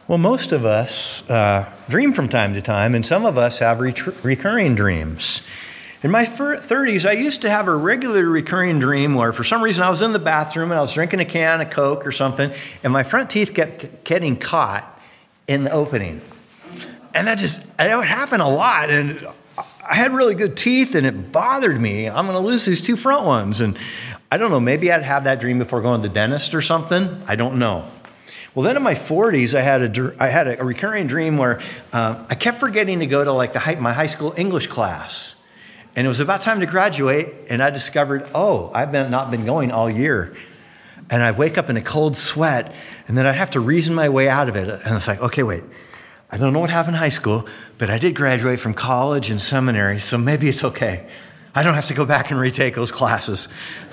Well, most of us dream from time to time, and some of us have recurring dreams. In my 30s, I used to have a regular recurring dream where for some reason I was in the bathroom and I was drinking a can of Coke or something, and my front teeth kept getting caught in the opening. And that would happen a lot, and I had really good teeth, and it bothered me. I'm going to lose these two front ones. And I don't know, maybe I'd have that dream before going to the dentist or something. I don't know. Well, then in my 40s, I had a recurring dream where I kept forgetting to go to my high school English class. And it was about time to graduate, and I discovered, I've not been going all year. And I'd wake up in a cold sweat, and then I'd have to reason my way out of it. And it's like, okay, wait, I don't know what happened in high school, but I did graduate from college and seminary, so maybe it's okay. I don't have to go back and retake those classes.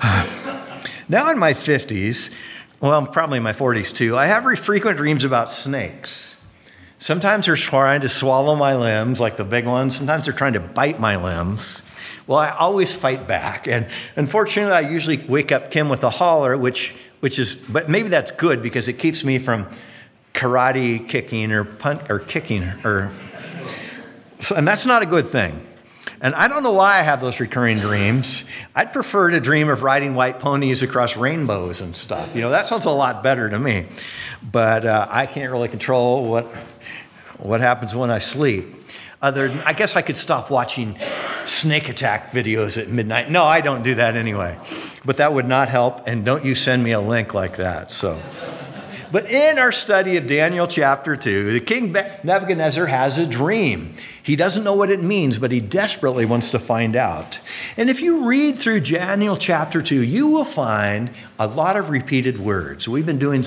Now in my 50s, well, probably in my 40s too, I have frequent dreams about snakes. Sometimes they're trying to swallow my limbs, like the big ones. Sometimes they're trying to bite my limbs. Well, I always fight back. And unfortunately, I usually wake up Kim with a holler, but maybe that's good because it keeps me from karate kicking or kicking. And that's not a good thing. And I don't know why I have those recurring dreams. I'd prefer to dream of riding white ponies across rainbows and stuff. That sounds a lot better to me. But I can't really control what happens when I sleep. I guess I could stop watching snake attack videos at midnight. No, I don't do that anyway. But that would not help. And don't you send me a link like that. But in our study of Daniel chapter 2, the king Nebuchadnezzar has a dream. He doesn't know what it means, but he desperately wants to find out. And if you read through Daniel chapter 2, you will find a lot of repeated words. We've been doing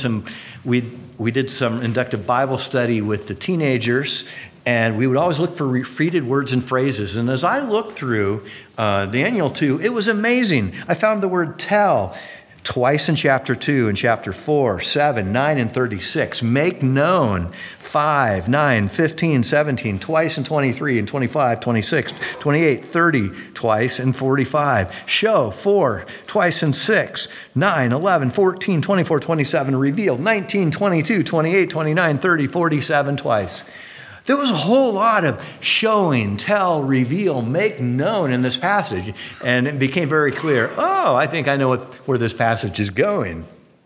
we did some inductive Bible study with the teenagers, and we would always look for repeated words and phrases. And as I looked through Daniel 2, it was amazing. I found the word tell twice in chapter 2, and chapter 4, 7, 9, and 36. Make known, 5, 9, 15, 17, twice in 23, and 25, 26, 28, 30, twice in 45. Show, 4, twice in 6, 9, 11, 14, 24, 27. Revealed, 19, 22, 28, 29, 30, 47, twice. There was a whole lot of showing, tell, reveal, make known in this passage. And it became very clear, I think I know where this passage is going.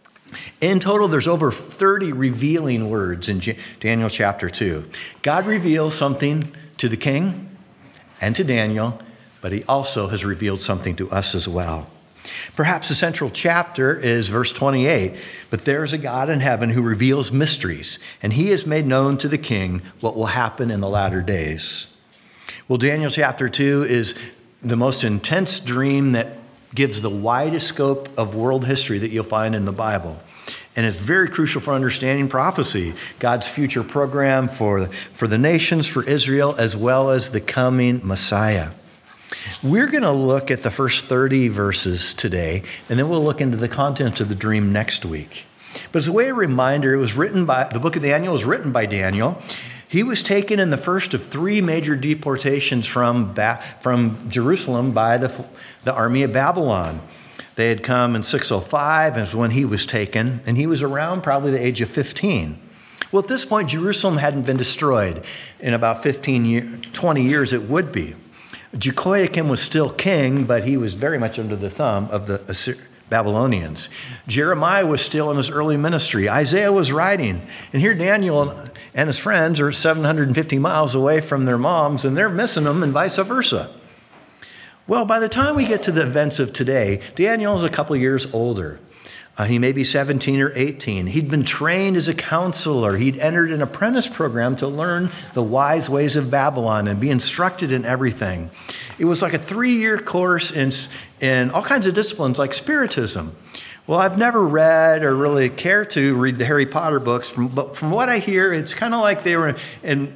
In total, there's over 30 revealing words in Daniel chapter 2. God reveals something to the king and to Daniel, but he also has revealed something to us as well. Perhaps the central chapter is verse 28. But there's a God in heaven who reveals mysteries, and he has made known to the king what will happen in the latter days. Well, Daniel chapter 2 is the most intense dream that gives the widest scope of world history that you'll find in the Bible. And it's very crucial for understanding prophecy, God's future program for the nations, for Israel, as well as the coming Messiah. We're going to look at the first 30 verses today, and then we'll look into the contents of the dream next week. But as a way of reminder, the book of Daniel was written by Daniel. He was taken in the first of 3 major deportations from Jerusalem by the army of Babylon. They had come in 605 as when he was taken, and he was around probably the age of 15. Well, at this point, Jerusalem hadn't been destroyed. In about 20 years, it would be. Jehoiakim was still king, but he was very much under the thumb of the Babylonians. Jeremiah was still in his early ministry. Isaiah was writing. And here Daniel and his friends are 750 miles away from their moms, and they're missing them, and vice versa. Well, by the time we get to the events of today, Daniel is a couple years older. He may be 17 or 18. He'd been trained as a counselor. He'd entered an apprentice program to learn the wise ways of Babylon and be instructed in everything. It was like a 3-year course in all kinds of disciplines like Spiritism. Well, I've never read or really cared to read the Harry Potter books, but from what I hear, it's kind of like they were in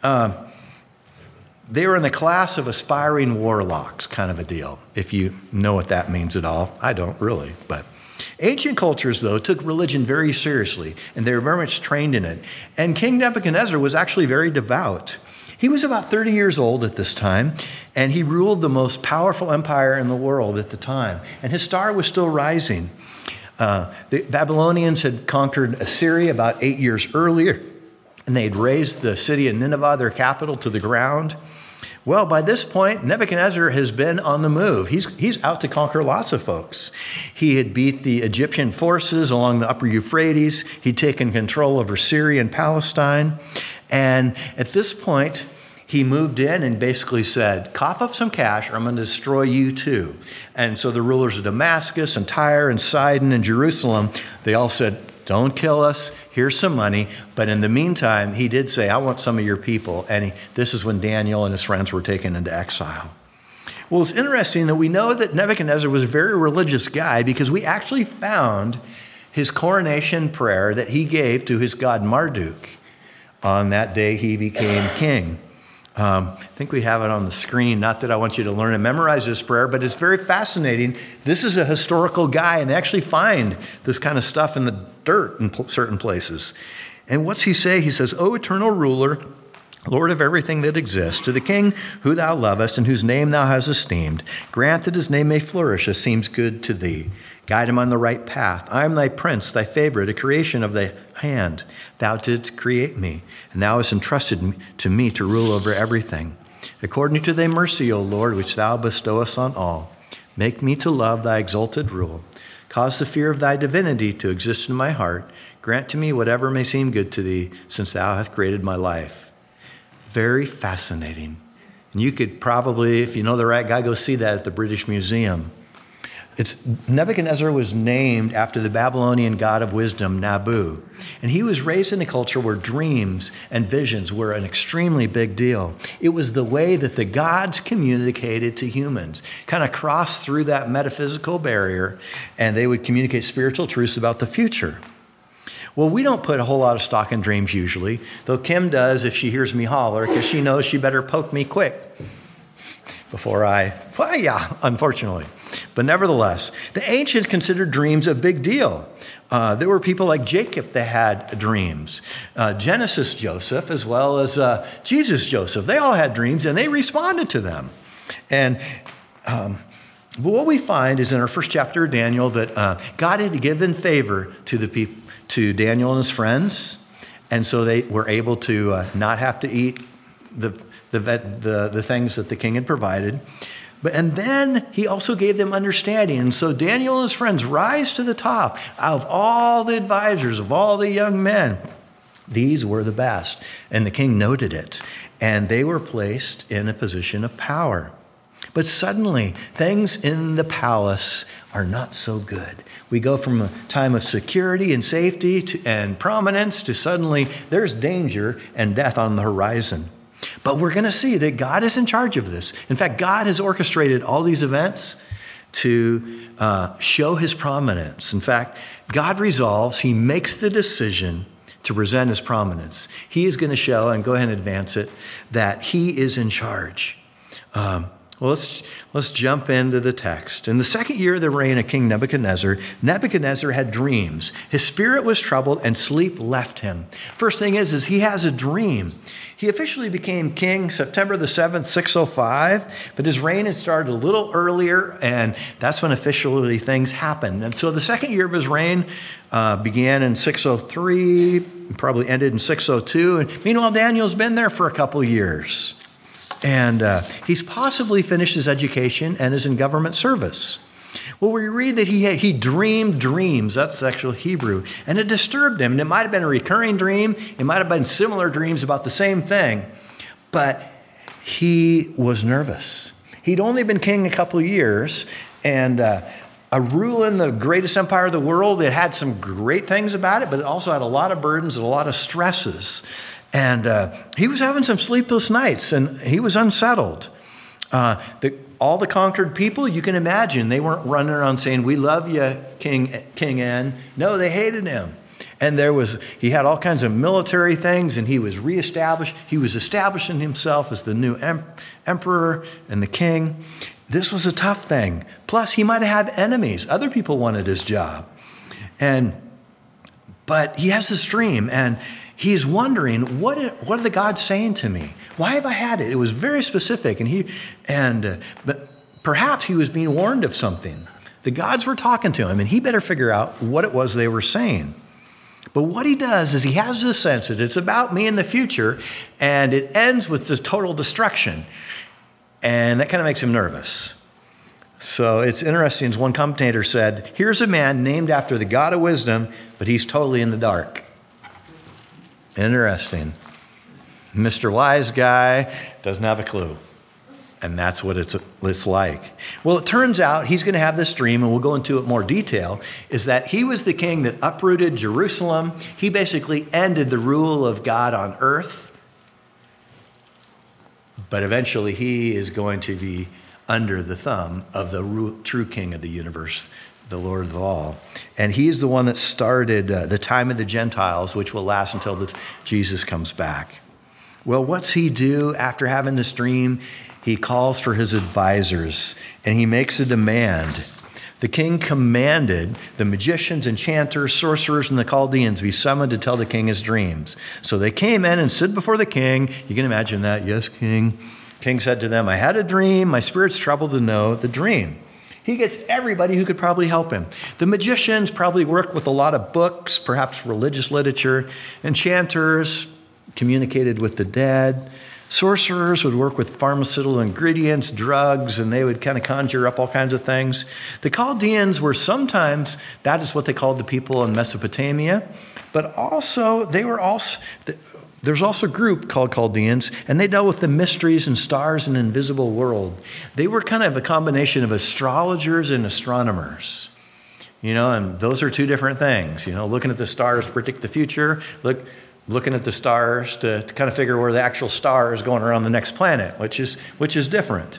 the class of aspiring warlocks kind of a deal, if you know what that means at all. I don't really, but... Ancient cultures, though, took religion very seriously, and they were very much trained in it. And King Nebuchadnezzar was actually very devout. He was about 30 years old at this time, and he ruled the most powerful empire in the world at the time. And his star was still rising. The Babylonians had conquered Assyria about 8 years earlier. and they'd razed the city of Nineveh, their capital, to the ground. Well, by this point, Nebuchadnezzar has been on the move. He's out to conquer lots of folks. He had beat the Egyptian forces along the upper Euphrates. He'd taken control over Syria and Palestine. And at this point, he moved in and basically said, cough up some cash or I'm going to destroy you too. And so the rulers of Damascus and Tyre and Sidon and Jerusalem, they all said, don't kill us. Here's some money. But in the meantime, he did say, I want some of your people. And this is when Daniel and his friends were taken into exile. Well, it's interesting that we know that Nebuchadnezzar was a very religious guy because we actually found his coronation prayer that he gave to his god Marduk on that day he became king. I think we have it on the screen. Not that I want you to learn and memorize this prayer, but it's very fascinating. This is a historical guy, and they actually find this kind of stuff in the dirt in certain places. And what's he say? He says, O eternal ruler, Lord of everything that exists, to the king who thou lovest and whose name thou hast esteemed, grant that his name may flourish as seems good to thee. Guide him on the right path. I am thy prince, thy favorite, a creation of thy hand. Thou didst create me, and thou hast entrusted to me to rule over everything. According to thy mercy, O Lord, which thou bestowest on all, make me to love thy exalted rule. Cause the fear of thy divinity to exist in my heart. Grant to me whatever may seem good to thee, since thou hast created my life. Very fascinating. And you could probably, if you know the right guy, go see that at the British Museum. Nebuchadnezzar was named after the Babylonian god of wisdom, Nabu. And he was raised in a culture where dreams and visions were an extremely big deal. It was the way that the gods communicated to humans, kind of crossed through that metaphysical barrier, and they would communicate spiritual truths about the future. Well, we don't put a whole lot of stock in dreams usually, though Kim does if she hears me holler, because she knows she better poke me quick before unfortunately. But nevertheless, the ancients considered dreams a big deal. There were people like Jacob that had dreams. Genesis Joseph, as well as Jesus Joseph, they all had dreams and they responded to them. And but what we find is in our first chapter of Daniel that God had given favor to Daniel and his friends, and so they were able to not have to eat the things that the king had provided. And then he also gave them understanding. And so Daniel and his friends rise to the top. Out of all the advisors, of all the young men, these were the best. And the king noted it. And they were placed in a position of power. But suddenly, things in the palace are not so good. We go from a time of security and safety and prominence to suddenly there's danger and death on the horizon. But we're going to see that God is in charge of this. In fact, God has orchestrated all these events to show his prominence. In fact, God resolves, he makes the decision to present his prominence. He is going to show, and go ahead and advance it, that he is in charge. Well, let's jump into the text. In the second year of the reign of King Nebuchadnezzar, Nebuchadnezzar had dreams. His spirit was troubled and sleep left him. First thing is he has a dream. He officially became king September the 7th, 605, but his reign had started a little earlier, and that's when officially things happened. And so the second year of his reign began in 603, probably ended in 602. And meanwhile, Daniel's been there for a couple years. And he's possibly finished his education and is in government service. Well, we read that he dreamed dreams. That's actual Hebrew. And it disturbed him. And it might have been a recurring dream. It might have been similar dreams about the same thing. But he was nervous. He'd only been king a couple of years. And a rule in the greatest empire of the world, it had some great things about it, but it also had a lot of burdens and a lot of stresses. And he was having some sleepless nights, and he was unsettled. All the conquered people, you can imagine, they weren't running around saying, "We love you, King N." No, they hated him. And he had all kinds of military things, and he was reestablished. He was establishing himself as the new emperor and the king. This was a tough thing. Plus, he might have had enemies. Other people wanted his job. But he has this dream, and he's wondering, what are the gods saying to me? Why have I had it? It was very specific, but perhaps he was being warned of something. The gods were talking to him, and he better figure out what it was they were saying. But what he does is he has this sense that it's about me in the future, and it ends with this total destruction. And that kind of makes him nervous. So it's interesting, as one commentator said, here's a man named after the God of wisdom, but he's totally in the dark. Interesting. Mr. Wise Guy doesn't have a clue. And that's what it's like. Well, it turns out he's going to have this dream, and we'll go into it more detail, is that he was the king that uprooted Jerusalem. He basically ended the rule of God on earth. But eventually he is going to be under the thumb of the true king of the universe, the Lord of all. And he's the one that started the time of the Gentiles, which will last until Jesus comes back. Well, what's he do after having this dream? He calls for his advisors, and he makes a demand. The king commanded the magicians, enchanters, sorcerers, and the Chaldeans be summoned to tell the king his dreams. So they came in and stood before the king. You can imagine that. Yes, king. King said to them, I had a dream. My spirit's troubled to know the dream. He gets everybody who could probably help him. The magicians probably work with a lot of books, perhaps religious literature. Enchanters communicated with the dead. Sorcerers would work with pharmaceutical ingredients, drugs, and they would kind of conjure up all kinds of things. The Chaldeans were sometimes, that is what they called the people in Mesopotamia, but also there's also a group called Chaldeans, and they dealt with the mysteries and stars and invisible world. They were kind of a combination of astrologers and astronomers. And those are two different things. Looking at the stars to predict the future, looking at the stars to kind of figure where the actual star is going around the next planet, which is different.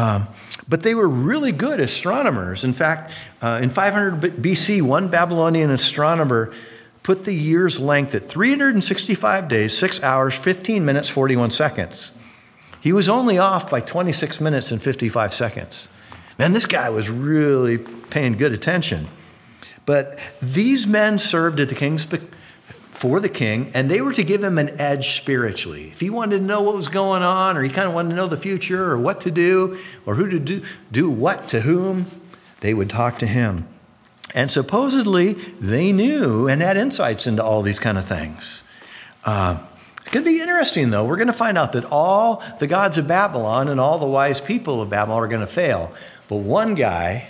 But they were really good astronomers. In fact, in 500 BC, one Babylonian astronomer put the year's length at 365 days, 6 hours, 15 minutes, 41 seconds. He was only off by 26 minutes and 55 seconds. Man, this guy was really paying good attention. But these men served at for the king, and they were to give him an edge spiritually. If he wanted to know what was going on, or he kind of wanted to know the future, or what to do, or who to do what to whom, they would talk to him. And supposedly, they knew and had insights into all these kind of things. It's going to be interesting, though. We're going to find out that all the gods of Babylon and all the wise people of Babylon are going to fail. But one guy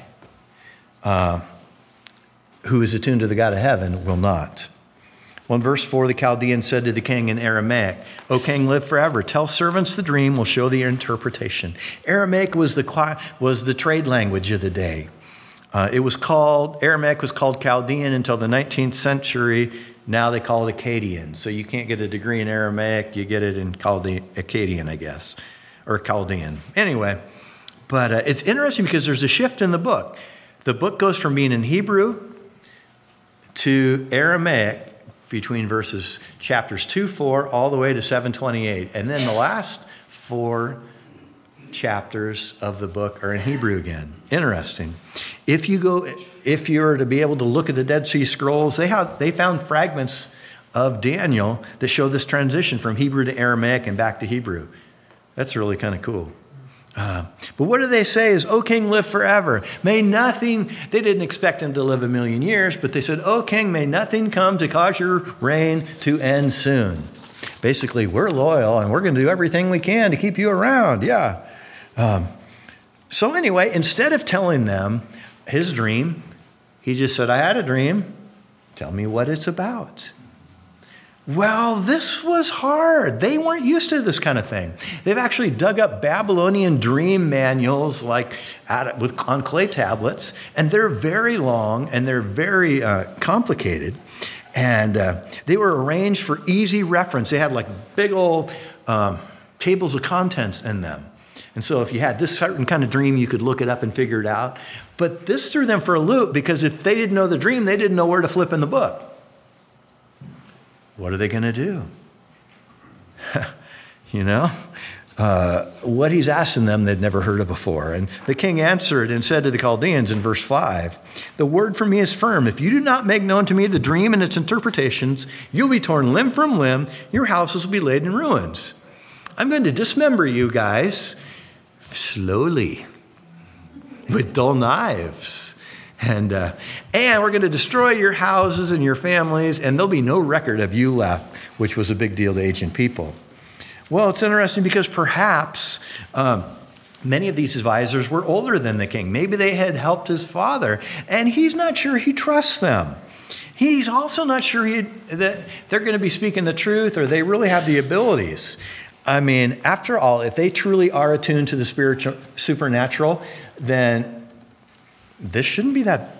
who is attuned to the God of heaven will not. Well, in verse 4, the Chaldean said to the king in Aramaic, O king, live forever. Tell servants the dream. We'll show the interpretation. Aramaic was the trade language of the day. Aramaic was called Chaldean until the 19th century. Now they call it Akkadian. So you can't get a degree in Aramaic. You get it in Akkadian, I guess, or Chaldean. Anyway, but it's interesting because there's a shift in the book. The book goes from being in Hebrew to Aramaic between chapters 2-4 all the way to 728. And then the last 4 chapters of the book are in Hebrew again. Interesting. If you were to be able to look at the Dead Sea Scrolls, they found fragments of Daniel that show this transition from Hebrew to Aramaic and back to Hebrew. That's really kind of cool. But what do they say is, O king, live forever. May nothing, they didn't expect him to live 1,000,000 years, but they said, O king, may nothing come to cause your reign to end soon. Basically, we're loyal and we're going to do everything we can to keep you around. Yeah. So anyway, instead of telling them his dream, he just said, I had a dream. Tell me what it's about. Well, this was hard. They weren't used to this kind of thing. They've actually dug up Babylonian dream manuals on clay tablets, and they're very long and they're very complicated. And they were arranged for easy reference. They had like big old tables of contents in them. And so if you had this certain kind of dream, you could look it up and figure it out. But this threw them for a loop because if they didn't know the dream, they didn't know where to flip in the book. What are they going to do? What he's asking them they'd never heard of before. And the king answered and said to the Chaldeans in verse 5, the word from me is firm. If you do not make known to me the dream and its interpretations, you'll be torn limb from limb. Your houses will be laid in ruins. I'm going to dismember you guys slowly with dull knives. And we're going to destroy your houses and your families, and there'll be no record of you left, which was a big deal to ancient people. Well, it's interesting because perhaps many of these advisors were older than the king. Maybe they had helped his father, and he's not sure he trusts them. He's also not sure that they're going to be speaking the truth or they really have the abilities. I mean, after all, if they truly are attuned to the spiritual, supernatural, then this shouldn't be that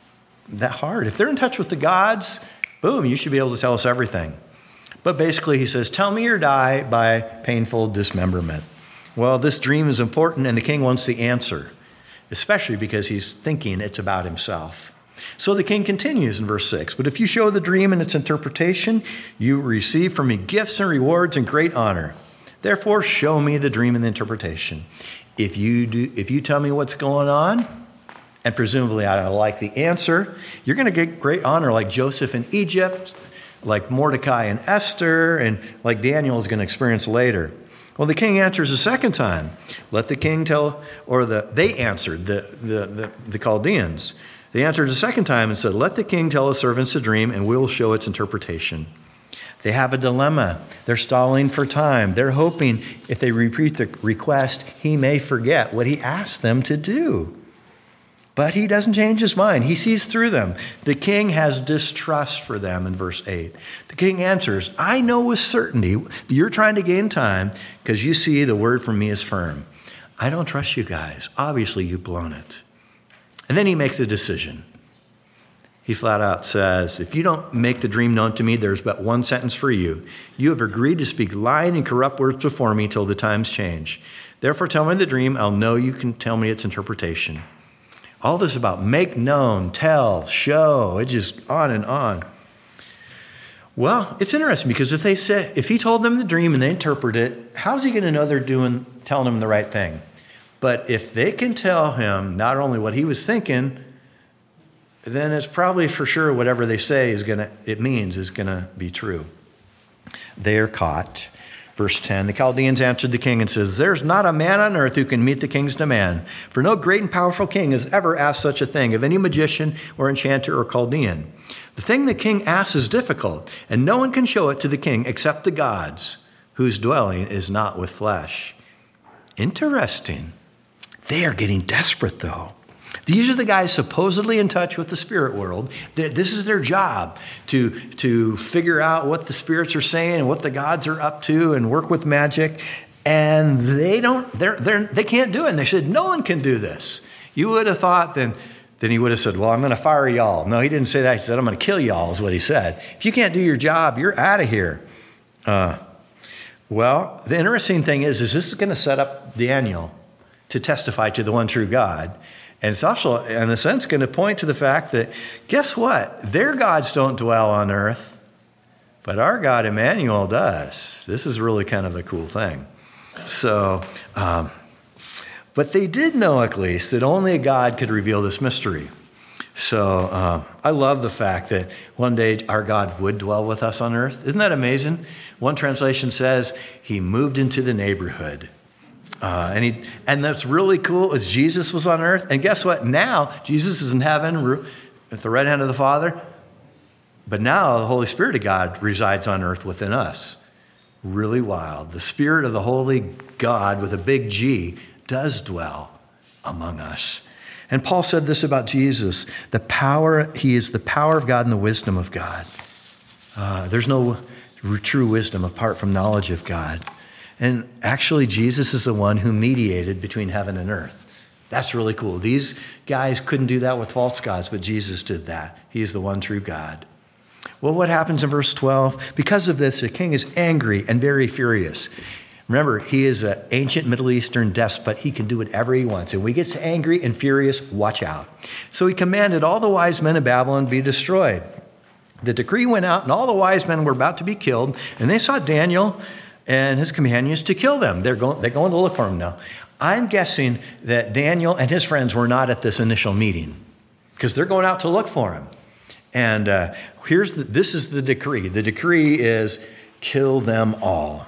hard. If they're in touch with the gods, boom, you should be able to tell us everything. But basically, he says, tell me or die by painful dismemberment. Well, this dream is important, and the king wants the answer, especially because he's thinking it's about himself. So the king continues in verse 6, but if you show the dream and its interpretation, you will receive from me gifts and rewards and great honor. Therefore, show me the dream and the interpretation. If you tell me what's going on, and presumably I like the answer, you're going to get great honor like Joseph in Egypt, like Mordecai and Esther, and like Daniel is going to experience later. Well, the king answers a second time. Let the king tell, or they answered, the Chaldeans. They answered a second time and said, let the king tell his servants the dream, and we'll show its interpretation. They have a dilemma. They're stalling for time. They're hoping if they repeat the request, he may forget what he asked them to do. But he doesn't change his mind. He sees through them. The king has distrust for them in verse 8. The king answers, I know with certainty you're trying to gain time because you see the word from me is firm. I don't trust you guys. Obviously, you've blown it. And then he makes a decision. He flat out says, if you don't make the dream known to me, there's but one sentence for you. You have agreed to speak lying and corrupt words before me till the times change. Therefore, tell me the dream. I'll know you can tell me its interpretation. All this about make known, tell, show, it's just on and on. Well, it's interesting because if he told them the dream and they interpret it, how's he going to know they're telling him the right thing? But if they can tell him not only what he was thinking, then it's probably for sure whatever they say is going to be true. They are caught. Verse 10, the Chaldeans answered the king and says, there's not a man on earth who can meet the king's demand, for no great and powerful king has ever asked such a thing of any magician or enchanter or Chaldean. The thing the king asks is difficult, and no one can show it to the king except the gods, whose dwelling is not with flesh. Interesting. They are getting desperate, though. These are the guys supposedly in touch with the spirit world. This is their job, to figure out what the spirits are saying and what the gods are up to and work with magic. And they can't do it. And they said, no one can do this. You would have thought then he would have said, well, I'm going to fire y'all. No, he didn't say that. He said, I'm going to kill y'all is what he said. If you can't do your job, you're out of here. Well, the interesting thing is this is going to set up Daniel to testify to the one true God. And it's also, in a sense, going to point to the fact that, guess what? Their gods don't dwell on earth, but our God, Emmanuel, does. This is really kind of a cool thing. So, but they did know, at least, that only a God could reveal this mystery. So I love the fact that one day our God would dwell with us on earth. Isn't that amazing? One translation says he moved into the neighborhood. And that's really cool is Jesus was on earth. And guess what? Now Jesus is in heaven at the right hand of the Father. But now the Holy Spirit of God resides on earth within us. Really wild. The Spirit of the Holy God with a big G does dwell among us. And Paul said this about Jesus, he is the power of God and the wisdom of God. There's no true wisdom apart from knowledge of God. And actually, Jesus is the one who mediated between heaven and earth. That's really cool. These guys couldn't do that with false gods, but Jesus did that. He is the one true God. Well, what happens in verse 12? Because of this, the king is angry and very furious. Remember, he is an ancient Middle Eastern despot. He can do whatever he wants. And when he gets angry and furious, watch out. So he commanded all the wise men of Babylon be destroyed. The decree went out, and all the wise men were about to be killed, and they sought Daniel and his companions to kill them. They're going to look for him now. I'm guessing that Daniel and his friends were not at this initial meeting because they're going out to look for him. And this is the decree. The decree is kill them all.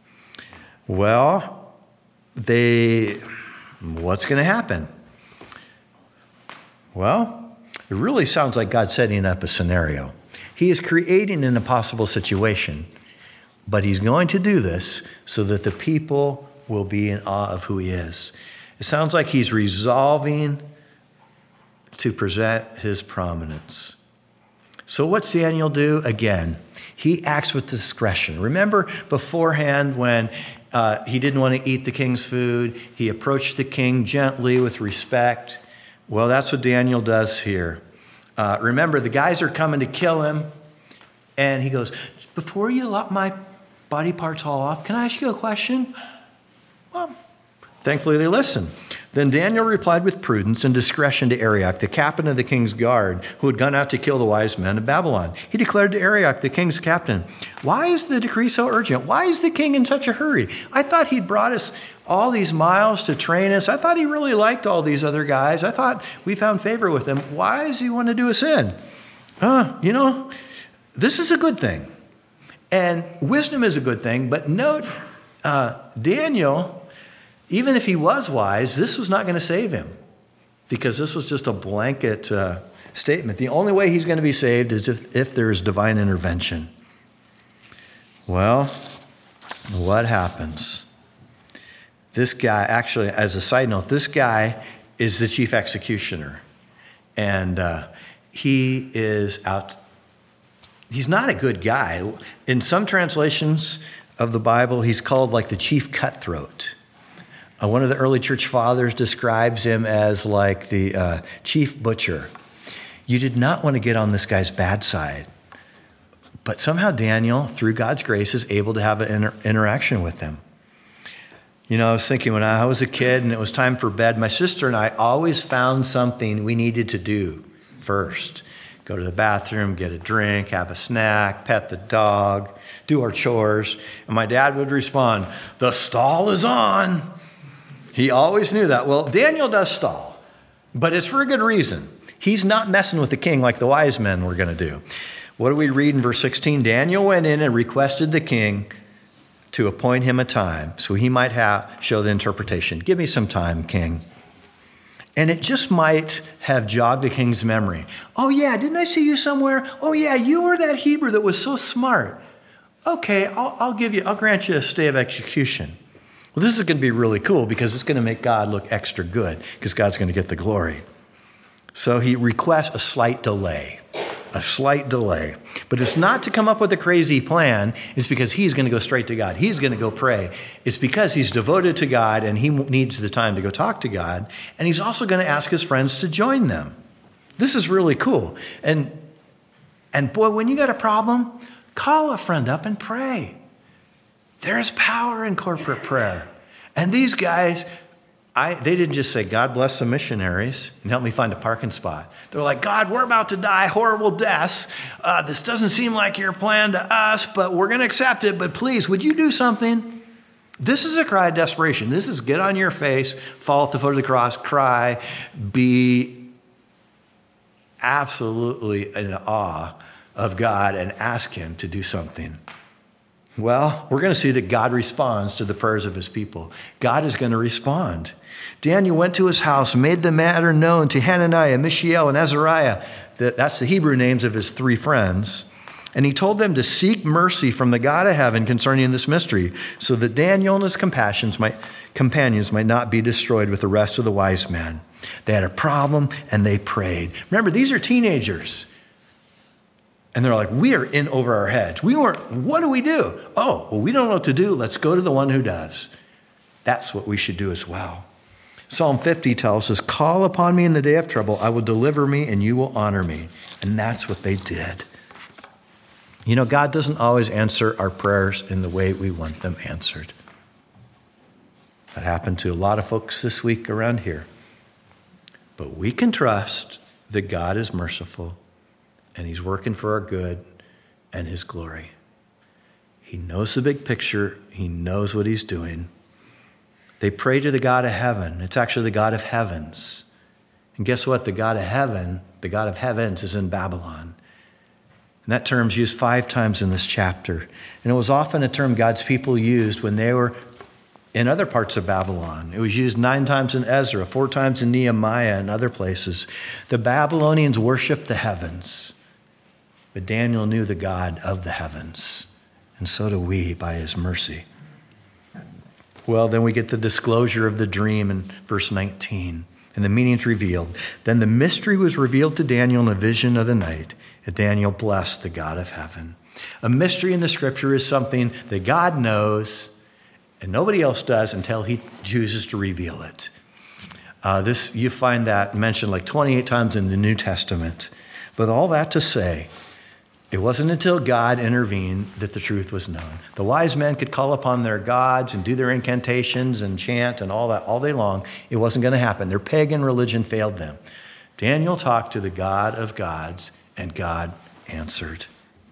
Well, what's going to happen? Well, It really sounds like God setting up a scenario. He is creating an impossible situation, but he's going to do this so that the people will be in awe of who he is. It sounds like he's resolving to present his prominence. So what's Daniel do? Again, he acts with discretion. Remember beforehand when he didn't want to eat the king's food, he approached the king gently with respect. Well, that's what Daniel does here. Remember, the guys are coming to kill him, and he goes, before you lop my body parts all off, can I ask you a question? Well, thankfully they listen. Then Daniel replied with prudence and discretion to Arioch, the captain of the king's guard, who had gone out to kill the wise men of Babylon. He declared to Arioch, the king's captain, why is the decree so urgent? Why is the king in such a hurry? I thought he'd brought us all these miles to train us. I thought he really liked all these other guys. I thought we found favor with him. Why does he want to do us in? This is a good thing. And wisdom is a good thing. But note, Daniel, even if he was wise, this was not going to save him because this was just a blanket statement. The only way he's going to be saved is if there is divine intervention. Well, what happens? This guy, actually, as a side note, this guy is the chief executioner. And he is out. He's not a good guy. In some translations of the Bible, he's called like the chief cutthroat. One of the early church fathers describes him as like the chief butcher. You did not want to get on this guy's bad side. But somehow Daniel, through God's grace, is able to have an interaction with him. You know, I was thinking when I was a kid and it was time for bed, my sister and I always found something we needed to do first. Go to the bathroom, get a drink, have a snack, pet the dog, do our chores. And my dad would respond, the stall is on. He always knew that. Well, Daniel does stall, but it's for a good reason. He's not messing with the king like the wise men were going to do. What do we read in verse 16? Daniel went in and requested the king to appoint him a time so he might show the interpretation. Give me some time, king. And it just might have jogged the king's memory. Oh yeah, didn't I see you somewhere? Oh yeah, you were that Hebrew that was so smart. Okay, I'll grant you a stay of execution. Well, this is going to be really cool because it's going to make God look extra good because God's going to get the glory. So he requests a slight delay. But it's not to come up with a crazy plan. It's because he's going to go straight to God. He's going to go pray. It's because he's devoted to God and he needs the time to go talk to God. And he's also going to ask his friends to join them. This is really cool. And boy, when you got a problem, call a friend up and pray. There's power in corporate prayer. And these guys, they didn't just say, God bless the missionaries and help me find a parking spot. They're like, God, we're about to die horrible deaths. This doesn't seem like your plan to us, but we're going to accept it. But please, would you do something? This is a cry of desperation. This is get on your face, fall at the foot of the cross, cry, be absolutely in awe of God and ask him to do something. Well, we're going to see that God responds to the prayers of his people. God is going to respond. Daniel went to his house, made the matter known to Hananiah, Mishael, and Azariah. That's the Hebrew names of his three friends. And he told them to seek mercy from the God of heaven concerning this mystery, so that Daniel and his companions might not be destroyed with the rest of the wise men. They had a problem, and they prayed. Remember, these are teenagers. And they're like, we are in over our heads. What do we do? Oh, well, we don't know what to do. Let's go to the one who does. That's what we should do as well. Psalm 50 tells us, call upon me in the day of trouble. I will deliver me and you will honor me. And that's what they did. You know, God doesn't always answer our prayers in the way we want them answered. That happened to a lot of folks this week around here. But we can trust that God is merciful and he's working for our good and his glory. He knows the big picture. He knows what he's doing. They pray to the God of heaven. It's actually the God of heavens. And guess what? The God of heaven, the God of heavens is in Babylon. And that term's used 5 times in this chapter. And it was often a term God's people used when they were in other parts of Babylon. It was used 9 times in Ezra, 4 times in Nehemiah and other places. The Babylonians worshiped the heavens, but Daniel knew the God of the heavens, and so do we by his mercy. Well, then we get the disclosure of the dream in verse 19, and the meaning's revealed. Then the mystery was revealed to Daniel in a vision of the night, and Daniel blessed the God of heaven. A mystery in the scripture is something that God knows and nobody else does until he chooses to reveal it. You find that mentioned like 28 times in the New Testament. But all that to say, it wasn't until God intervened that the truth was known. The wise men could call upon their gods and do their incantations and chant and all that all day long. It wasn't going to happen. Their pagan religion failed them. Daniel talked to the God of gods, and God answered.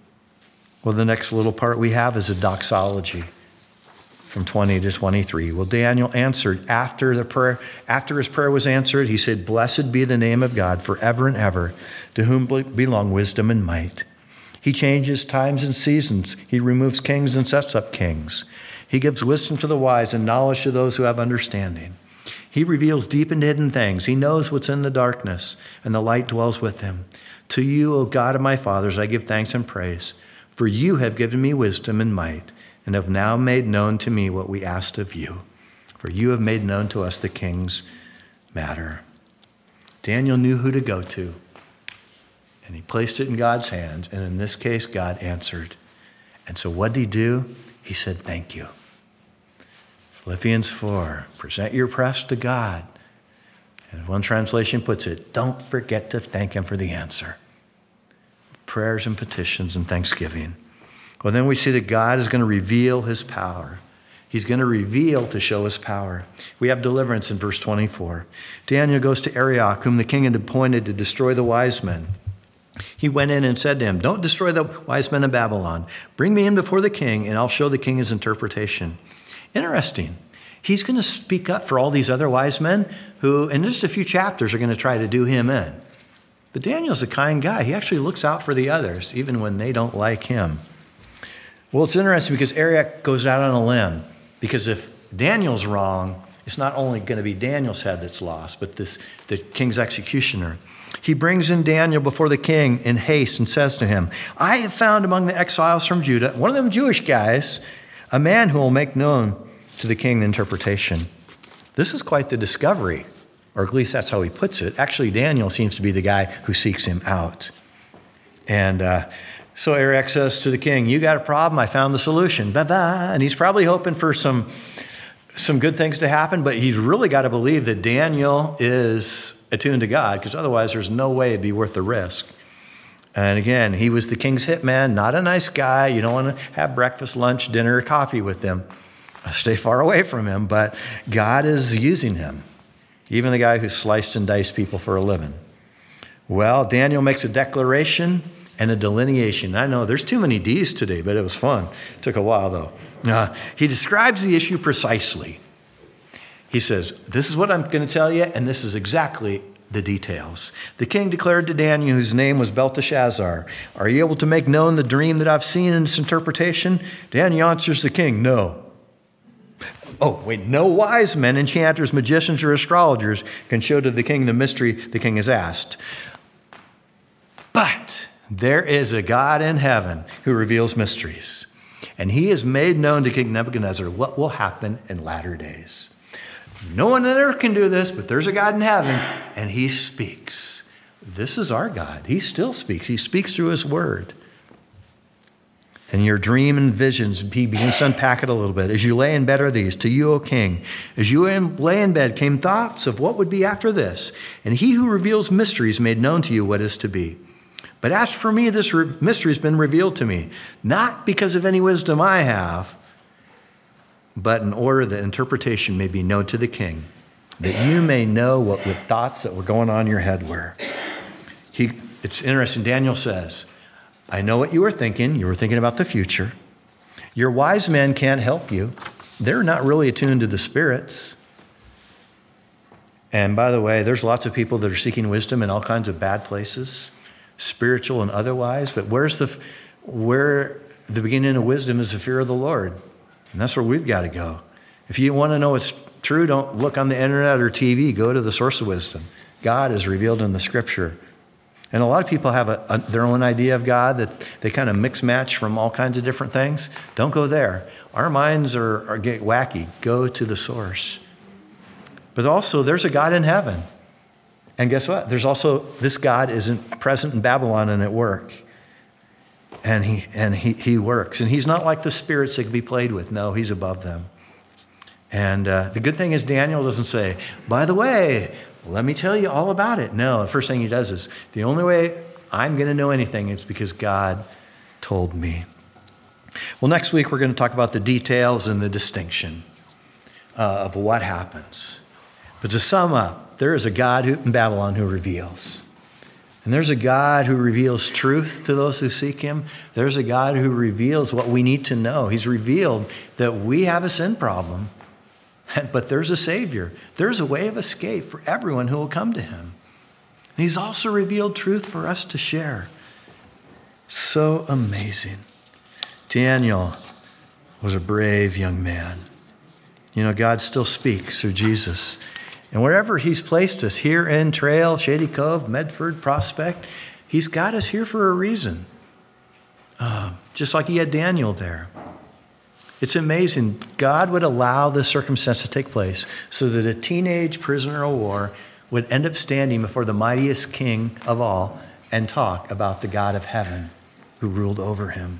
Well, the next little part we have is a doxology from 20 to 23. Well, Daniel answered after his prayer was answered, he said, "Blessed be the name of God forever and ever, to whom belong wisdom and might. He changes times and seasons. He removes kings and sets up kings. He gives wisdom to the wise and knowledge to those who have understanding. He reveals deep and hidden things. He knows what's in the darkness, and the light dwells with him. To you, O God of my fathers, I give thanks and praise, for you have given me wisdom and might, and have now made known to me what we asked of you. For you have made known to us the king's matter." Daniel knew who to go to, and he placed it in God's hands, and in this case, God answered. And so what did he do? He said, "Thank you." Philippians 4, present your request to God. And as one translation puts it, don't forget to thank him for the answer. Prayers and petitions and thanksgiving. Well, then we see that God is going to reveal his power. He's going to reveal to show his power. We have deliverance in verse 24. Daniel goes to Arioch, whom the king had appointed to destroy the wise men. He went in and said to him, "Don't destroy the wise men of Babylon. Bring me in before the king, and I'll show the king his interpretation." Interesting. He's going to speak up for all these other wise men who, in just a few chapters, are going to try to do him in. But Daniel's a kind guy. He actually looks out for the others, even when they don't like him. Well, it's interesting because Arioch goes out on a limb, because if Daniel's wrong, it's not only going to be Daniel's head that's lost, but the king's executioner. He brings in Daniel before the king in haste and says to him, "I have found among the exiles from Judah, one of them Jewish guys, a man who will make known to the king the interpretation." This is quite the discovery, or at least that's how he puts it. Actually, Daniel seems to be the guy who seeks him out. And so Arioch says to the king, "You got a problem? I found the solution." Bye-bye. And he's probably hoping for some good things to happen, but he's really got to believe that Daniel is attuned to God, because otherwise there's no way it'd be worth the risk. And again, he was the king's hitman, not a nice guy. You don't want to have breakfast, lunch, dinner, or coffee with him. Stay far away from him, but God is using him. Even the guy who sliced and diced people for a living. Well, Daniel makes a declaration and a delineation. I know there's too many D's today, but it was fun. It took a while, though. He describes the issue precisely. He says, "This is what I'm going to tell you, and this is exactly the details." The king declared to Daniel, whose name was Belteshazzar, "Are you able to make known the dream that I've seen in its interpretation?" Daniel answers the king, "No." Oh, wait, "No wise men, enchanters, magicians, or astrologers can show to the king the mystery the king has asked. But there is a God in heaven who reveals mysteries, and he has made known to King Nebuchadnezzar what will happen in latter days. No one on earth can do this, but there's a God in heaven, and he speaks." This is our God. He still speaks. He speaks through his word. And your dream and visions, he begins to unpack it a little bit. "As you lay in bed are these, to you, O king. As you lay in bed came thoughts of what would be after this, and he who reveals mysteries made known to you what is to be. But as for me, this mystery has been revealed to me, not because of any wisdom I have, but in order that interpretation may be known to the king, that you may know what the thoughts that were going on in your head were." It's interesting. Daniel says, "I know what you were thinking. You were thinking about the future. Your wise men can't help you. They're not really attuned to the spirits. And by the way, there's lots of people that are seeking wisdom in all kinds of bad places, spiritual and otherwise. But where the beginning of wisdom is the fear of the Lord. And that's where we've got to go. If you want to know what's true, don't look on the internet or TV. Go to the source of wisdom. God is revealed in the Scripture. And a lot of people have their own idea of God that they kind of mix match from all kinds of different things. Don't go there. Our minds are get wacky. Go to the source. But also, there's a God in heaven. And guess what? There's also, this God isn't present in Babylon and at work. And he works. And he's not like the spirits that can be played with. No, he's above them. And the good thing is Daniel doesn't say, by the way, let me tell you all about it. No, the first thing he does is, the only way I'm going to know anything is because God told me. Well, next week we're going to talk about the details and the distinction of what happens. But to sum up, there is a God in Babylon who reveals. And there's a God who reveals truth to those who seek him. There's a God who reveals what we need to know. He's revealed that we have a sin problem. But there's a Savior. There's a way of escape for everyone who will come to him. And he's also revealed truth for us to share. So amazing. Daniel was a brave young man. You know, God still speaks through Jesus. And wherever he's placed us, here in Trail, Shady Cove, Medford, Prospect, he's got us here for a reason. Just like he had Daniel there. It's amazing. God would allow this circumstance to take place so that a teenage prisoner of war would end up standing before the mightiest king of all and talk about the God of heaven who ruled over him.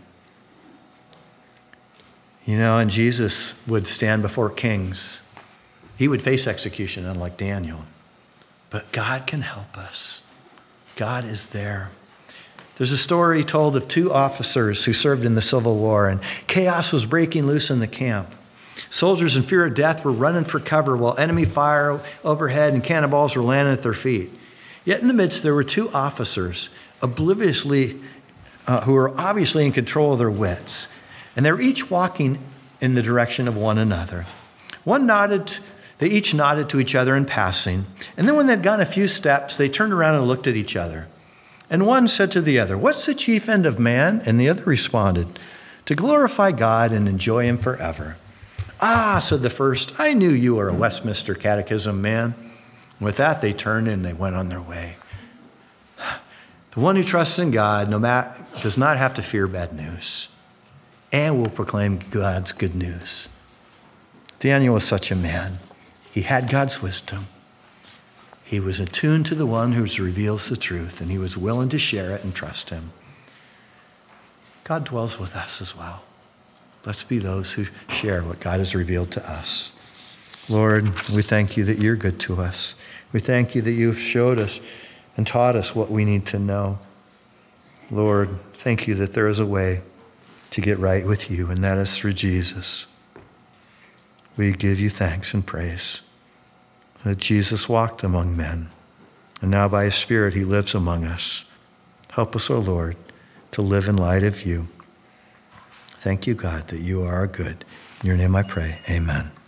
You know, and Jesus would stand before kings. He would face execution, unlike Daniel. But God can help us. God is there. There's a story told of two officers who served in the Civil War, and chaos was breaking loose in the camp. Soldiers in fear of death were running for cover while enemy fire overhead and cannonballs were landing at their feet. Yet in the midst, there were two officers obliviously, who were obviously in control of their wits. And they were each walking in the direction of one another. They each nodded to each other in passing. And then when they'd gone a few steps, they turned around and looked at each other. And one said to the other, "What's the chief end of man?" And the other responded, "To glorify God and enjoy him forever." "Ah," said the first, "I knew you were a Westminster Catechism man." And with that, they turned and they went on their way. The one who trusts in God does not have to fear bad news and will proclaim God's good news. Daniel was such a man. He had God's wisdom. He was attuned to the one who reveals the truth, and he was willing to share it and trust him. God dwells with us as well. Let's be those who share what God has revealed to us. Lord, we thank you that you're good to us. We thank you that you've showed us and taught us what we need to know. Lord, thank you that there is a way to get right with you, and that is through Jesus. We give you thanks and praise that Jesus walked among men, and now by his Spirit he lives among us. Help us, O Lord, to live in light of you. Thank you, God, that you are good. In your name I pray, amen.